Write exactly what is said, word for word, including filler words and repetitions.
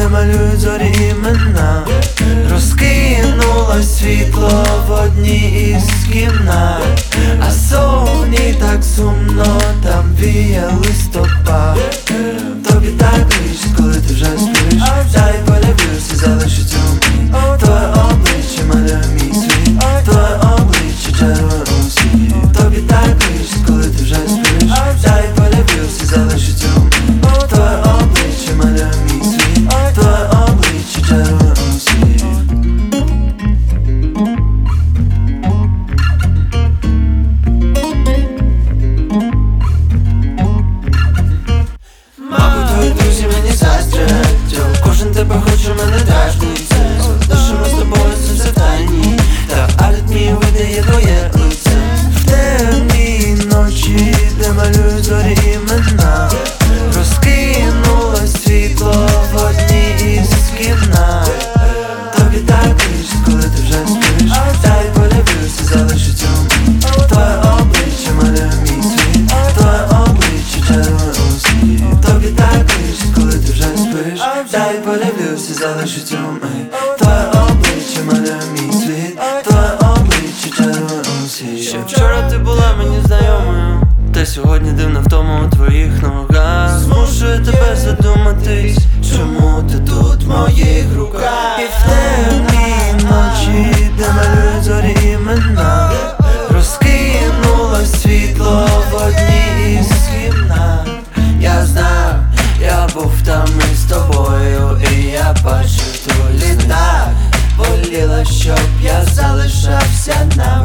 де малюють зорі імена. Розкинулось світло в одній із кімнат, а зовні так сумно, там віє листопад. Тобі так лиш, коли ти вже спиш, дай полюблюсь і залишиться у мені. Твоє обличчя малює мій світ, твоє обличчя чарує у світ. Тобі так лиш, коли ти вже спиш, дай полюблюсь і залишиться у мені. Твоє обличчя малює мій світ, твоє обличчя чарує у світ. Мабуть, твої друзі мені заздрять, кожен тебе хоче, мене дражнить. Лишимо з тобою це все в тайні, та аритмія видає твоє лице. В темній ночі, де малюють зорі імена, розкинулось світло в одній із кімнат. Тобі так лиш, коли ти вже спиш, дай полюблюсь і залишиться у мені. Твоє обличчя малює мій світ, твоє обличчя чарує у світ. Тобі так лиш, коли ти вже спиш, дай полюблюсь і залишиться у мені. Твоє обличчя малює мій світ, твоє обличчя чарує у світ. Ще вчора ти була мені знайомою, та сьогодні дивна втома у твоїх ногах змушує тебе задуматись, чому ти тут в моїх руках. І в темній ночі, де малюють зорі імена, розкинулось світло в одній із кімнат. Я знав, я був там із тобою, і я бачив твої літа. Боліло, щоб я залишався на